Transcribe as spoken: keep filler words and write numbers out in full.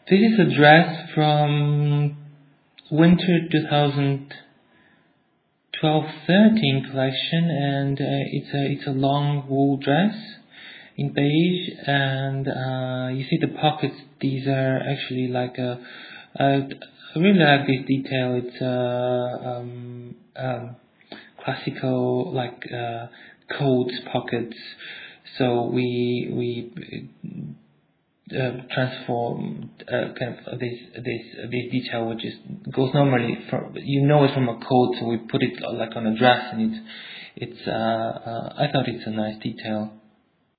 This is a dress from winter two thousand twelve thirteen collection, and uh, it's a it's a long wool dress in beige, and uh, you see the pockets. These are actually like a. a I really like this detail. It's uh, um, um, classical like uh, coat pockets. So we we uh, transform uh, kind of this this this detail, which is goes normally from, you know, it's from a coat, so we put it like on a dress, and it's it's uh, uh, I thought it's a nice detail.